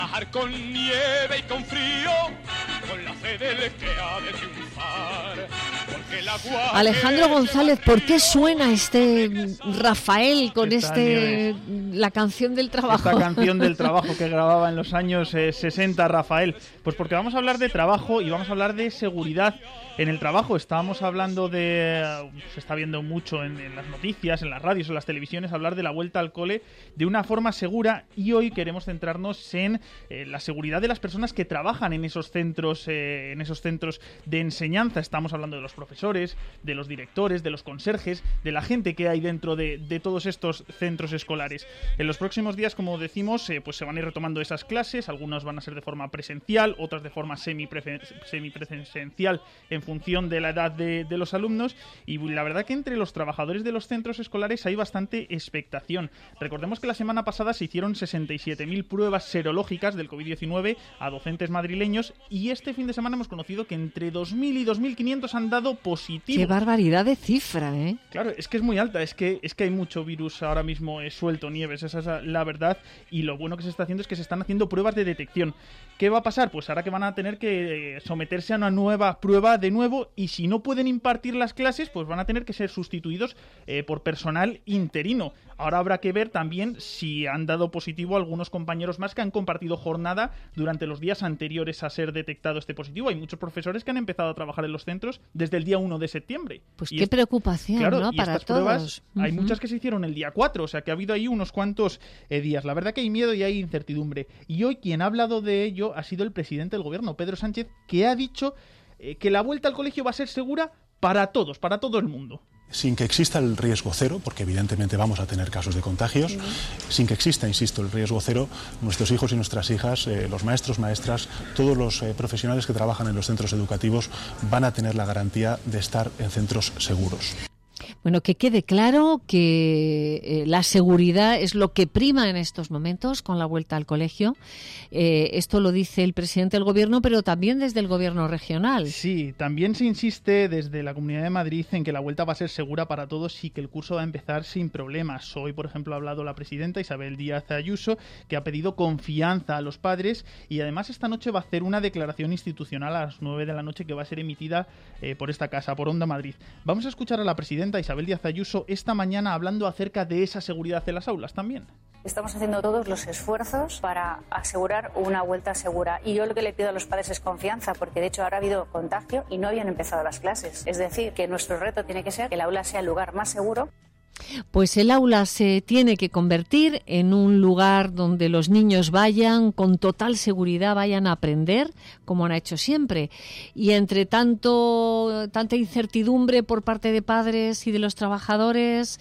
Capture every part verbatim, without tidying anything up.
Con nieve y con frío, con la fe del que ha de triunfar. Alejandro González, ¿por qué suena este Rafael con Esta este Nieves. la canción del trabajo? Esta canción del trabajo que grababa en los años eh, sesenta Rafael. Pues porque vamos a hablar de trabajo y vamos a hablar de seguridad en el trabajo. Estábamos hablando de... Se está viendo mucho en, en las noticias, en las radios, en las televisiones, hablar de la vuelta al cole de una forma segura, y hoy queremos centrarnos en eh, la seguridad de las personas que trabajan en esos centros, eh, en esos centros de enseñanza. Estamos hablando de los profesores, de los directores, de los conserjes, de la gente que hay dentro de, de todos estos centros escolares. En los próximos días, como decimos, eh, pues se van a ir retomando esas clases. Algunas van a ser de forma presencial, otras de forma semipresencial en función de la edad de, de los alumnos, y la verdad que entre los trabajadores de los centros escolares hay bastante expectación. Recordemos que la semana pasada se hicieron sesenta y siete mil pruebas serológicas del covid diecinueve a docentes madrileños, y este fin de semana hemos conocido que entre dos mil y dos mil quinientos han dado positivo. ¡Qué barbaridad de cifra, eh! Claro, es que es muy alta, es que, es que hay mucho virus ahora mismo eh, suelto, Nieves, esa es la verdad, y lo bueno que se está haciendo es que se están haciendo pruebas de detección. ¿Qué va a pasar? Pues ahora que van a tener que eh, someterse a una nueva prueba de nuevo, y si no pueden impartir las clases, pues van a tener que ser sustituidos eh, por personal interino. Ahora habrá que ver también si han dado positivo algunos compañeros más que han compartido jornada durante los días anteriores a ser detectado este positivo. Hay muchos profesores que han empezado a trabajar en los centros desde el día uno de septiembre. Pues y qué es, preocupación, claro, ¿no? Y Para estas todos. Pruebas, uh-huh. Hay muchas que se hicieron el día cuatro, o sea que ha habido ahí unos cuantos eh, días. La verdad que hay miedo y hay incertidumbre. Y hoy quien ha hablado de ello ha sido el presidente del gobierno, Pedro Sánchez, que ha dicho eh, que la vuelta al colegio va a ser segura para todos, para todo el mundo. Sin que exista el riesgo cero, porque evidentemente vamos a tener casos de contagios, sí. Sin que exista, insisto, el riesgo cero, nuestros hijos y nuestras hijas, eh, los maestros, maestras, todos los eh, profesionales que trabajan en los centros educativos van a tener la garantía de estar en centros seguros. Bueno, que quede claro que eh, la seguridad es lo que prima en estos momentos con la vuelta al colegio. Eh, esto lo dice el presidente del gobierno, pero también desde el gobierno regional. Sí, también se insiste desde la Comunidad de Madrid en que la vuelta va a ser segura para todos y que el curso va a empezar sin problemas. Hoy, por ejemplo, ha hablado la presidenta Isabel Díaz Ayuso, que ha pedido confianza a los padres, y además esta noche va a hacer una declaración institucional a las nueve de la noche que va a ser emitida eh, por esta casa, por Onda Madrid. Vamos a escuchar a la presidenta Isabel Díaz Ayuso esta mañana hablando acerca de esa seguridad en las aulas también. Estamos haciendo todos los esfuerzos para asegurar una vuelta segura, y yo lo que le pido a los padres es confianza, porque de hecho ahora ha habido contagio y no habían empezado las clases. Es decir, que nuestro reto tiene que ser que el aula sea el lugar más seguro. Pues el aula se tiene que convertir en un lugar donde los niños vayan con total seguridad, vayan a aprender, como han hecho siempre. Y entre tanto, tanta incertidumbre por parte de padres y de los trabajadores,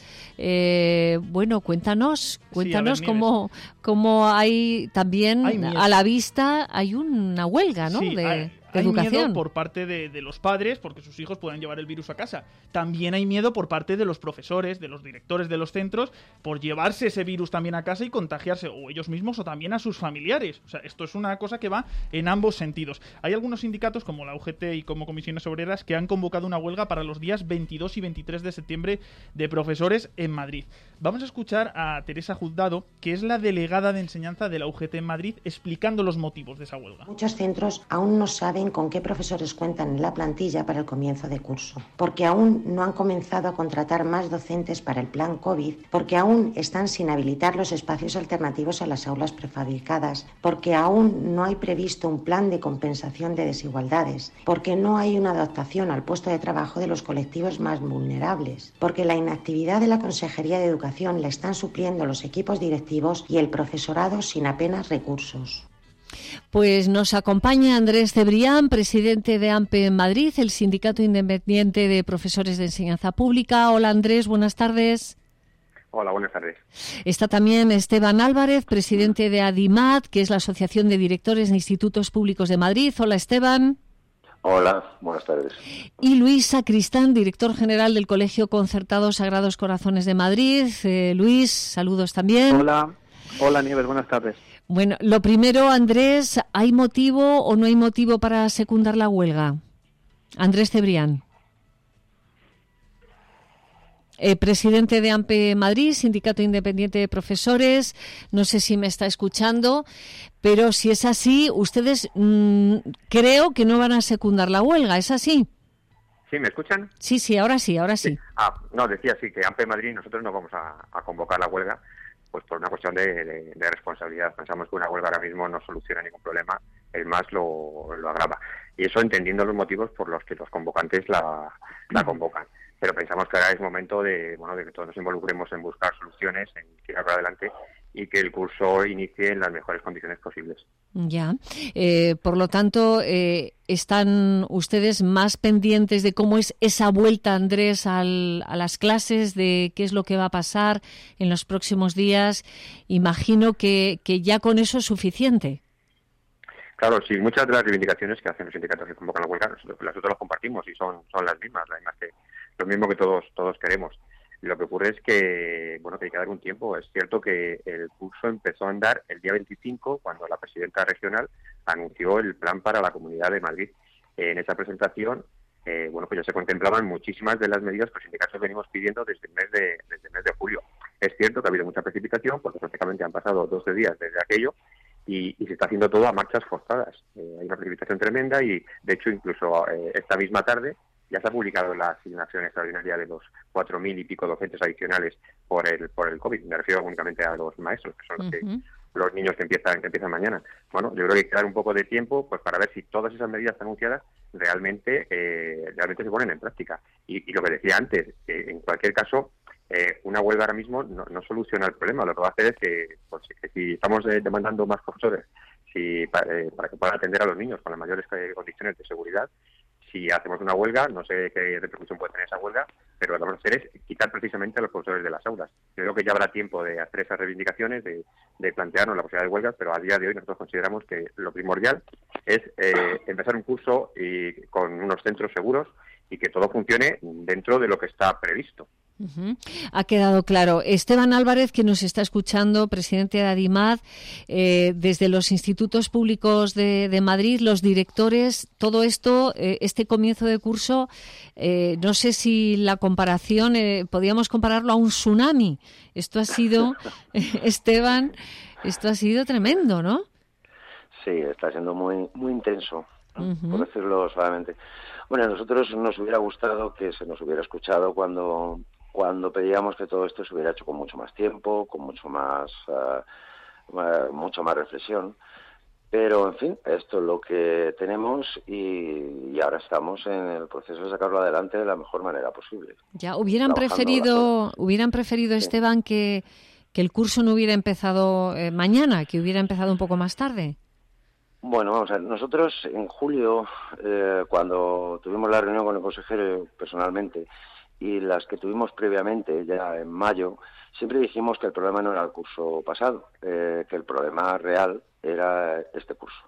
eh, bueno, cuéntanos, cuéntanos sí, cómo, cómo hay también hay a la vista, hay una huelga, ¿no? Sí, de... hay... Hay educación. Miedo por parte de, de los padres porque sus hijos puedan llevar el virus a casa. También hay miedo por parte de los profesores, de los directores de los centros, por llevarse ese virus también a casa y contagiarse o ellos mismos o también a sus familiares. O sea, esto es una cosa que va en ambos sentidos. Hay algunos sindicatos como la U G T y como Comisiones Obreras que han convocado una huelga para los días veintidós y veintitrés de septiembre de profesores en Madrid. Vamos a escuchar a Teresa Juzgado, que es la delegada de enseñanza de la U G T en Madrid, explicando los motivos de esa huelga. Muchos centros aún no saben con qué profesores cuentan en la plantilla para el comienzo de curso, porque aún no han comenzado a contratar más docentes para el plan COVID, porque aún están sin habilitar los espacios alternativos a las aulas prefabricadas, porque aún no hay previsto un plan de compensación de desigualdades, porque no hay una adaptación al puesto de trabajo de los colectivos más vulnerables, porque la inactividad de la Consejería de Educación la están supliendo los equipos directivos y el profesorado sin apenas recursos. Pues nos acompaña Andrés Cebrián, presidente de AMPE en Madrid, el Sindicato Independiente de Profesores de Enseñanza Pública. Hola Andrés, buenas tardes. Hola, buenas tardes. Está también Esteban Álvarez, presidente de ADIMAD, que es la Asociación de Directores de Institutos Públicos de Madrid. Hola Esteban. Hola, buenas tardes. Y Luis Sacristán, director general del Colegio Concertado Sagrados Corazones de Madrid. Eh, Luis, saludos también. Hola, hola Nieves, buenas tardes. Bueno, lo primero, Andrés, ¿hay motivo o no hay motivo para secundar la huelga? Andrés Cebrián. eh, presidente de AMPE Madrid, Sindicato Independiente de Profesores. No sé si me está escuchando, pero si es así, ustedes mmm, creo que no van a secundar la huelga, ¿es así? ¿Sí, me escuchan? Sí, sí, ahora sí, ahora sí. sí. Ah, no, decía sí, que AMPE Madrid nosotros no vamos a, a convocar la huelga, pues por una cuestión de, de, de responsabilidad. Pensamos que una huelga ahora mismo no soluciona ningún problema, es más, lo, lo agrava. Y eso entendiendo los motivos por los que los convocantes la, la convocan. Pero pensamos que ahora es momento de, bueno, de que todos nos involucremos en buscar soluciones, en tirar para adelante y que el curso inicie en las mejores condiciones posibles. Ya. Eh, por lo tanto, eh, ¿están ustedes más pendientes de cómo es esa vuelta, Andrés, al, a las clases, de qué es lo que va a pasar en los próximos días? Imagino que, que ya con eso es suficiente. Claro, sí, muchas de las reivindicaciones que hacen los sindicatos que convocan la huelga, nosotros, nosotros las compartimos y son, son las mismas, las mismas que, lo mismo que todos, todos queremos. Lo que ocurre es que, bueno, que hay que dar un tiempo. Es cierto que el curso empezó a andar el día veinticinco, cuando la presidenta regional anunció el plan para la Comunidad de Madrid. En esa presentación, eh, bueno, pues ya se contemplaban muchísimas de las medidas que los sindicatos venimos pidiendo desde el mes de, desde el mes de julio. Es cierto que ha habido mucha precipitación, porque prácticamente han pasado doce días desde aquello, y, y se está haciendo todo a marchas forzadas. Eh, hay una precipitación tremenda y, de hecho, incluso eh, esta misma tarde ya se ha publicado la asignación extraordinaria de los cuatro mil y pico docentes adicionales por el por el COVID. Me refiero únicamente a los maestros, que son los, que, uh-huh. los niños que empiezan que empiezan mañana. Bueno, yo creo que hay que dar un poco de tiempo pues para ver si todas esas medidas anunciadas realmente eh, realmente se ponen en práctica. Y, y lo que decía antes, eh, en cualquier caso, eh, una huelga ahora mismo no, no soluciona el problema. Lo que va a hacer es que, pues, que si estamos eh, demandando más profesores si para, eh, para que puedan atender a los niños con las mayores condiciones de seguridad, si hacemos una huelga, no sé qué repercusión puede tener esa huelga, pero lo que vamos a hacer es quitar precisamente a los profesores de las aulas. Yo creo que ya habrá tiempo de hacer esas reivindicaciones, de, de plantearnos la posibilidad de huelgas, pero a día de hoy nosotros consideramos que lo primordial es eh, empezar un curso y con unos centros seguros y que todo funcione dentro de lo que está previsto. Uh-huh. Ha quedado claro. Esteban Álvarez, que nos está escuchando, presidente de ADIMAD, eh, desde los institutos públicos de, de Madrid, los directores, todo esto, eh, este comienzo de curso, eh, no sé si la comparación, eh, podríamos compararlo a un tsunami. Esto ha sido, Esteban, esto ha sido tremendo, ¿no? Sí, está siendo muy, muy intenso, uh-huh. por decirlo suavemente. Bueno, a nosotros nos hubiera gustado que se nos hubiera escuchado cuando cuando pedíamos que todo esto se hubiera hecho con mucho más tiempo, con mucho más uh, mucho más reflexión, pero en fin, esto es lo que tenemos y, y ahora estamos en el proceso de sacarlo adelante de la mejor manera posible. Ya hubieran preferido, hubieran preferido, sí. Esteban, que, que el curso no hubiera empezado eh, mañana, que hubiera empezado un poco más tarde. Bueno, vamos a ver, nosotros en julio, eh, cuando tuvimos la reunión con el consejero personalmente y las que tuvimos previamente ya en mayo, siempre dijimos que el problema no era el curso pasado, eh, que el problema real era este curso.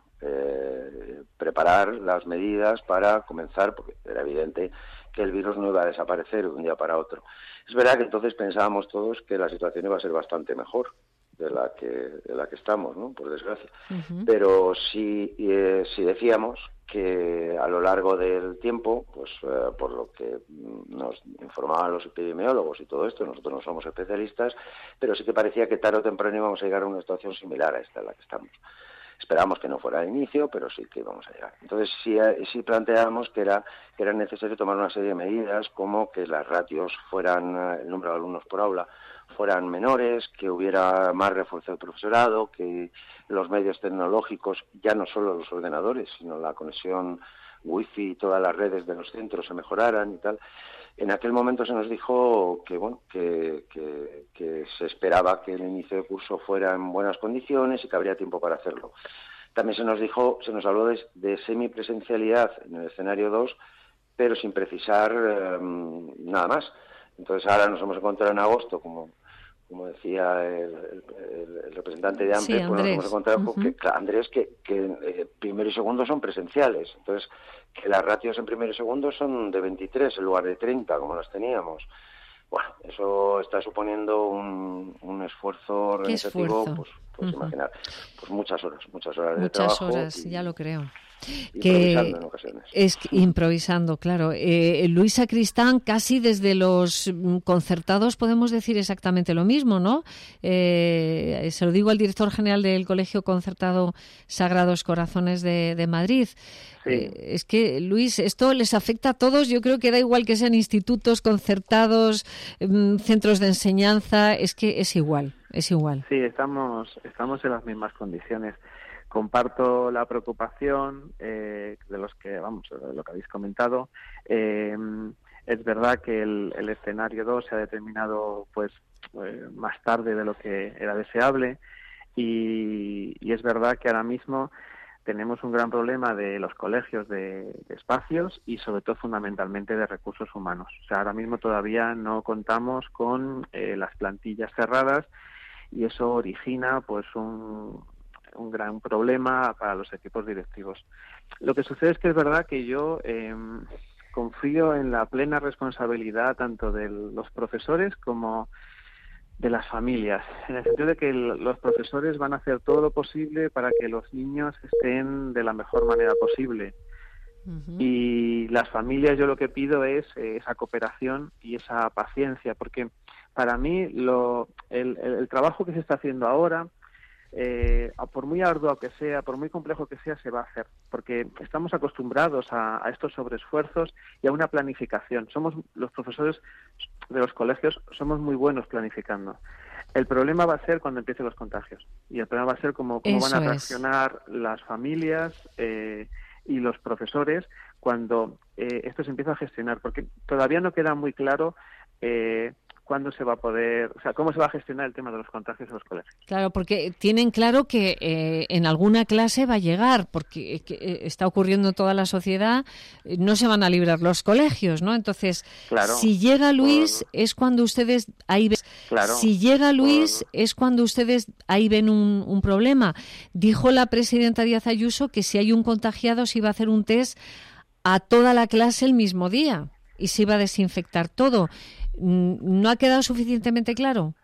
Eh, preparar las medidas para comenzar, porque era evidente que el virus no iba a desaparecer de un día para otro. Es verdad que entonces pensábamos todos que la situación iba a ser bastante mejor de la que de la que estamos, ¿no? Por desgracia. Uh-huh. Pero sí, eh, sí decíamos que a lo largo del tiempo, pues eh, por lo que nos informaban los epidemiólogos y todo esto, nosotros no somos especialistas, pero sí que parecía que tarde o temprano íbamos a llegar a una situación similar a esta en la que estamos. Esperamos que no fuera al inicio, pero sí que íbamos a llegar. Entonces sí, sí planteamos que era que era necesario tomar una serie de medidas, como que las ratios fueran, el número de alumnos por aula fueran menores, que hubiera más refuerzo del profesorado, que los medios tecnológicos, ya no solo los ordenadores, sino la conexión wifi y todas las redes de los centros se mejoraran y tal. En aquel momento se nos dijo que bueno que, que, que se esperaba que el inicio de curso fuera en buenas condiciones y que habría tiempo para hacerlo. También se nos dijo, se nos habló de, de semipresencialidad en el escenario dos, pero sin precisar eh, nada más. Entonces ahora nos hemos encontrado en agosto, como como decía el, el, el representante de AMPE, sí, pues nos hemos encontrado uh-huh. con que, claro, Andrés, que, que eh, primero y segundo son presenciales. Entonces, que las ratios en primero y segundo son de veintitrés en lugar de treinta, como las teníamos. Bueno, eso está suponiendo un, un esfuerzo organizativo pues puedes uh-huh. imaginar, pues muchas horas, muchas horas de muchas trabajo. Muchas horas, y, ya lo creo. Improvisando en ocasiones. Es que, improvisando, claro. Eh, Luis Sacristán, casi desde los concertados podemos decir exactamente lo mismo, ¿no? Eh, se lo digo al director general del Colegio Concertado Sagrados Corazones de, de Madrid. Sí. Eh, es que, Luis, esto les afecta a todos. Yo creo que da igual que sean institutos concertados, eh, centros de enseñanza, es que es igual, es igual. Sí, estamos, estamos en las mismas condiciones. Comparto la preocupación eh, de los que, vamos, de lo que habéis comentado. Eh, es verdad que el, el escenario dos se ha determinado pues eh, más tarde de lo que era deseable y, y es verdad que ahora mismo tenemos un gran problema de los colegios de, de espacios y sobre todo fundamentalmente de recursos humanos. O sea, ahora mismo todavía no contamos con eh, las plantillas cerradas y eso origina pues un un gran problema para los equipos directivos. Lo que sucede es que es verdad que yo eh, confío en la plena responsabilidad tanto de los profesores como de las familias, en el sentido de que el, los profesores van a hacer todo lo posible para que los niños estén de la mejor manera posible. Uh-huh. Y las familias, yo lo que pido es eh, esa cooperación y esa paciencia, porque para mí lo, el, el, el trabajo que se está haciendo ahora, Eh, por muy arduo que sea, por muy complejo que sea, se va a hacer, porque estamos acostumbrados a, a estos sobreesfuerzos y a una planificación. Somos los profesores de los colegios, somos muy buenos planificando. El problema va a ser cuando empiecen los contagios y el problema va a ser cómo, cómo van a reaccionar es. las familias eh, y los profesores cuando eh, esto se empieza a gestionar, porque todavía no queda muy claro eh, cuándo se va a poder, o sea, cómo se va a gestionar el tema de los contagios en los colegios. Claro, porque tienen claro que eh, en alguna clase va a llegar, porque que, eh, está ocurriendo en toda la sociedad, eh, no se van a librar los colegios, ¿no? Entonces, claro, si llega Luis, por... es cuando ustedes ahí ven, claro, si llega Luis, por... es cuando ustedes ahí ven un, un problema. Dijo la presidenta Díaz Ayuso que si hay un contagiado se iba a hacer un test a toda la clase el mismo día y se iba a desinfectar todo. ¿No ha quedado suficientemente claro?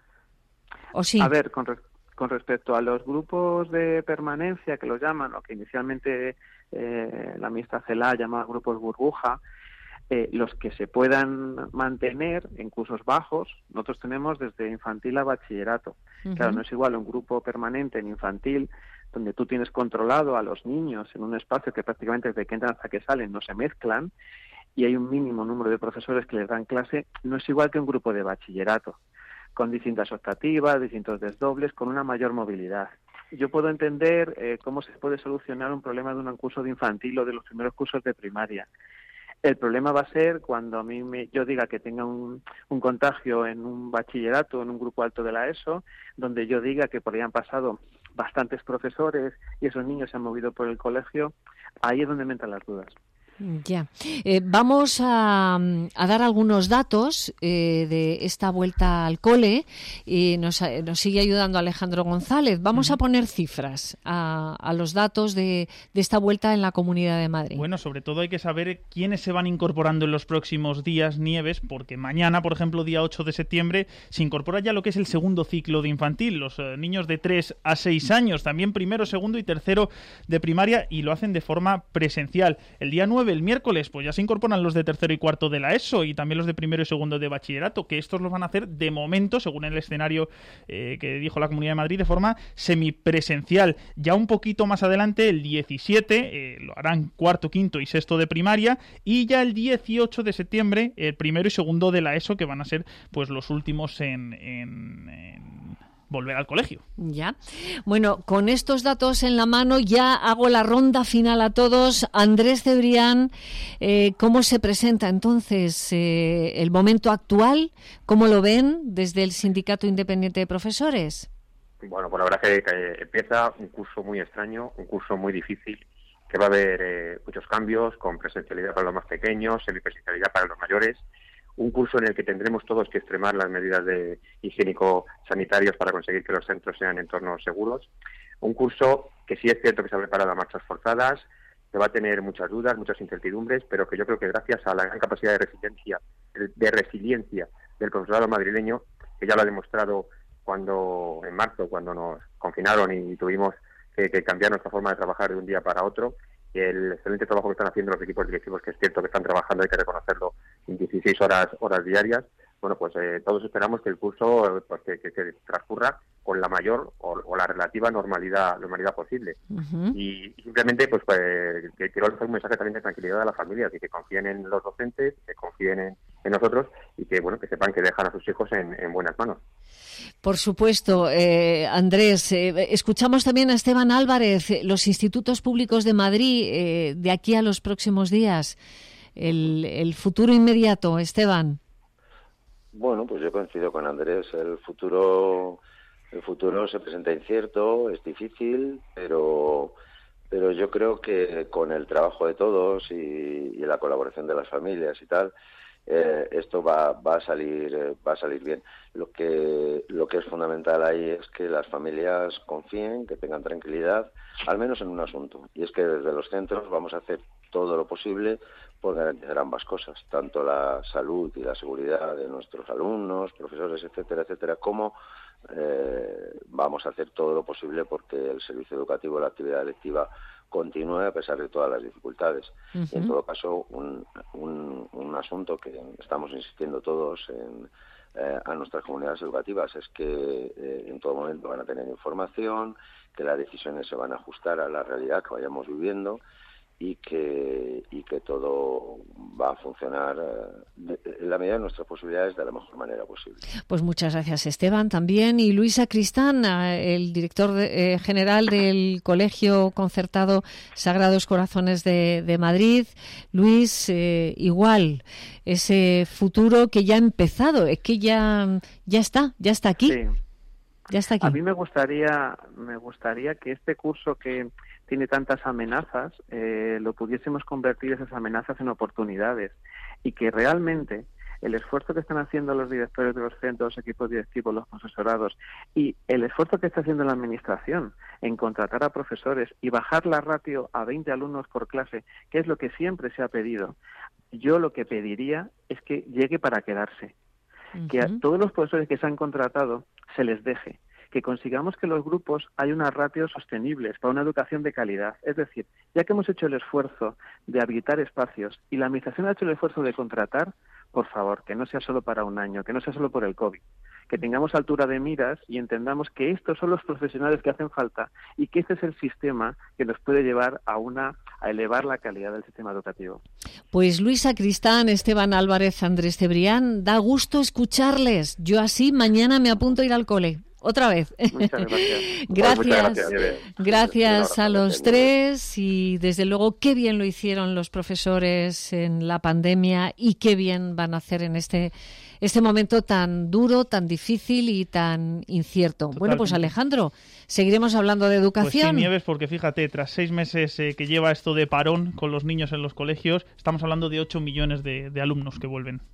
¿O sí? A ver, con, re- con respecto a los grupos de permanencia, que los llaman, o que inicialmente eh, la ministra Celaá llamaba grupos burbuja, eh, los que se puedan mantener en cursos bajos, nosotros tenemos desde infantil a bachillerato. Uh-huh. Claro, no es igual un grupo permanente en infantil, donde tú tienes controlado a los niños en un espacio que prácticamente desde que entran hasta que salen no se mezclan, y hay un mínimo número de profesores que les dan clase, no es igual que un grupo de bachillerato, con distintas optativas, distintos desdobles, con una mayor movilidad. Yo puedo entender eh, cómo se puede solucionar un problema de un curso de infantil o de los primeros cursos de primaria. El problema va a ser cuando a mí me, yo diga que tenga un, un contagio en un bachillerato, en un grupo alto de la ESO, donde yo diga que por ahí han pasado bastantes profesores y esos niños se han movido por el colegio, ahí es donde me entran las dudas. Ya. Eh, vamos a, a dar algunos datos eh, de esta vuelta al cole y nos, nos sigue ayudando Alejandro González. Vamos uh-huh. a poner cifras a, a los datos de, de esta vuelta en la Comunidad de Madrid. Bueno, sobre todo hay que saber quiénes se van incorporando en los próximos días, Nieves, porque mañana, por ejemplo, día ocho de septiembre, se incorpora ya lo que es el segundo ciclo de infantil, los eh, niños de tres a seis años, también primero, segundo y tercero de primaria, y lo hacen de forma presencial. El día nueve, el miércoles, pues ya se incorporan los de tercero y cuarto de la ESO y también los de primero y segundo de bachillerato, que estos los van a hacer de momento, según el escenario eh, que dijo la Comunidad de Madrid, de forma semipresencial. Ya un poquito más adelante, el diecisiete, eh, lo harán cuarto, quinto y sexto de primaria, y ya el dieciocho de septiembre, el primero y segundo de la ESO, que van a ser pues los últimos en... en, en volver al colegio. Ya. Bueno, con estos datos en la mano ya hago la ronda final a todos. Andrés Cebrián, eh, ¿cómo se presenta entonces eh, el momento actual? ¿Cómo lo ven desde el Sindicato Independiente de Profesores? Bueno, pues la verdad es que, que empieza un curso muy extraño, un curso muy difícil, que va a haber eh, muchos cambios, con presencialidad para los más pequeños, semipresencialidad para los mayores. Un curso en el que tendremos todos que extremar las medidas de higiénico-sanitarias para conseguir que los centros sean entornos seguros. Un curso que sí es cierto que se ha preparado a marchas forzadas, que va a tener muchas dudas, muchas incertidumbres, pero que yo creo que gracias a la gran capacidad de resiliencia, de resiliencia del profesorado madrileño, que ya lo ha demostrado cuando en marzo, cuando nos confinaron y tuvimos que, que cambiar nuestra forma de trabajar de un día para otro, y el excelente trabajo que están haciendo los equipos directivos, que es cierto que están trabajando, hay que reconocerlo, en dieciséis horas horas diarias. Bueno, pues eh, todos esperamos que el curso pues, que, que, que transcurra con la mayor o, o la relativa normalidad normalidad posible. Uh-huh. Y, y simplemente pues, pues que quiero hacer un mensaje también de tranquilidad a las familias, y que confíen en los docentes, que confíen en, en nosotros, y que bueno que sepan que dejan a sus hijos en, en buenas manos. Por supuesto, eh, Andrés. Eh, escuchamos también a Esteban Álvarez, los institutos públicos de Madrid, eh, de aquí a los próximos días, el, el futuro inmediato, Esteban. Bueno, pues yo coincido con Andrés. El futuro, el futuro se presenta incierto, es difícil, pero, pero yo creo que con el trabajo de todos y, y la colaboración de las familias y tal, eh, esto va, va a salir, eh, va a salir bien. Lo que, lo que es fundamental ahí es que las familias confíen, que tengan tranquilidad, al menos en un asunto, y es que desde los centros vamos a hacer todo lo posible por garantizar ambas cosas, tanto la salud y la seguridad de nuestros alumnos, profesores, etcétera, etcétera, como eh, vamos a hacer todo lo posible porque el servicio educativo, la actividad lectiva, continúe a pesar de todas las dificultades. Uh-huh. Y en todo caso, un, un, un asunto que estamos insistiendo todos en, eh, a nuestras comunidades educativas es que eh, en todo momento van a tener información, que las decisiones se van a ajustar a la realidad que vayamos viviendo, y que y que todo va a funcionar eh, en la medida de nuestras posibilidades de la mejor manera posible. Pues muchas gracias, Esteban, también. Y Luis Sacristán, el director de, eh, general del Colegio Concertado Sagrados Corazones de, de Madrid. Luis, eh, igual, ese futuro que ya ha empezado, es que ya, ya está, ya está aquí. Sí. Ya está aquí. A mí me gustaría, me gustaría que este curso que tiene tantas amenazas, eh, lo pudiésemos convertir esas amenazas en oportunidades, y que realmente el esfuerzo que están haciendo los directores de los centros, los equipos directivos, los profesorados, y el esfuerzo que está haciendo la administración en contratar a profesores y bajar la ratio a veinte alumnos por clase, que es lo que siempre se ha pedido, yo lo que pediría es que llegue para quedarse. Uh-huh. Que a todos los profesores que se han contratado se les deje, que consigamos que los grupos haya unas ratios sostenibles para una educación de calidad. Es decir, ya que hemos hecho el esfuerzo de habilitar espacios y la administración ha hecho el esfuerzo de contratar, por favor, que no sea solo para un año, que no sea solo por el COVID, que tengamos altura de miras y entendamos que estos son los profesionales que hacen falta y que este es el sistema que nos puede llevar a una a elevar la calidad del sistema educativo. Pues Luis Sacristán, Esteban Álvarez, Andrés Cebrián, da gusto escucharles. Yo así mañana me apunto a ir al cole. Otra vez. Muchas gracias. Gracias, Muchas gracias, gracias a los tres, y desde luego qué bien lo hicieron los profesores en la pandemia y qué bien van a hacer en este este momento tan duro, tan difícil y tan incierto. Totalmente. Bueno, pues Alejandro, seguiremos hablando de educación. Pues sí, Nieves, porque fíjate, tras seis meses eh, que lleva esto de parón con los niños en los colegios, estamos hablando de ocho millones de, de alumnos que vuelven.